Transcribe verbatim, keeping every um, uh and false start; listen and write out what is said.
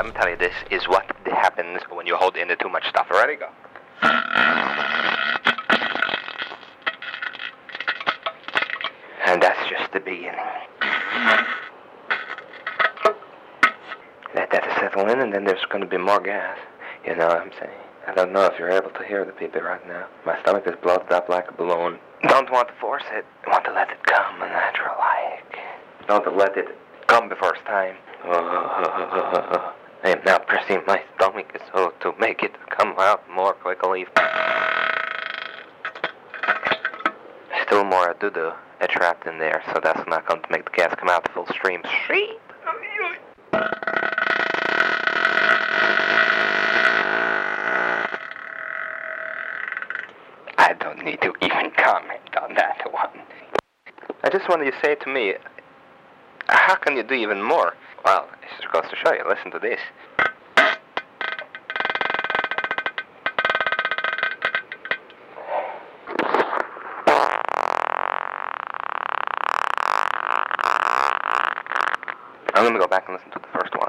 let me tell you, this is what happens when you hold into too much stuff. Ready? Go. And that's just the beginning. Let that settle in, and then there's going to be more gas. You know what I'm saying? I don't know if you're able to hear the people right now. My stomach is bloated up like a balloon. Don't want to force it. I want to let it come natural like. Don't let it come before it's time. I am now pressing my stomach so to make it come out more quickly. Still more doo-doo trapped in there, so that's not going to make the gas come out full stream. Stream. I don't need to even comment on that one. I just wanted you to say to me, how can you do even more? Well, this just goes to show you. Listen to this. I'm going to go back and listen to the first one.